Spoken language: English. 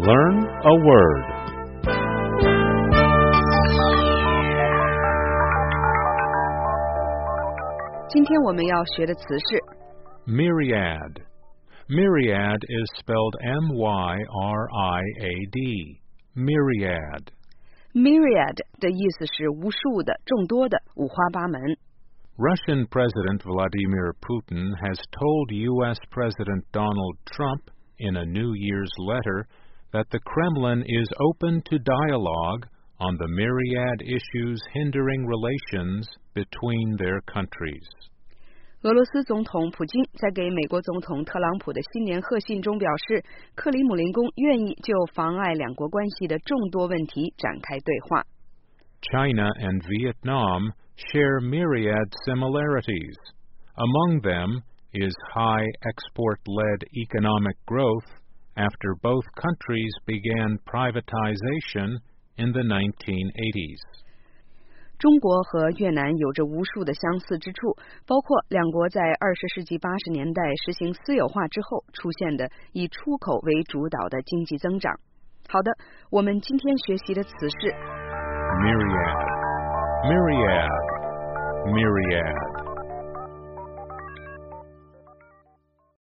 Learn a word. Myriad. Myriad is spelled M-Y-R-I-A-D. Myriad. Myriad 的意思是无数的、众多的、五花八门。 Russian President Vladimir Putin has told U.S. President Donald Trump in a New Year's letter that the Kremlin is open to dialogue on the myriad issues hindering relations between their countries. 俄罗斯总统普京在给美国总统特朗普的新年贺信中表示，克里姆林宫愿意就妨碍两国关系的众多问题展开对话。 China and Vietnam share myriad similarities. Among them is high export-led economic growth after both countries began privatization in the 1980s. 中国和越南有着无数的相似之处，包括两国在20世纪80年代实行私有化之后出现的以出口为主导的经济增长。好的，我们今天学习的词是 Myriad. Myriad. Myriad.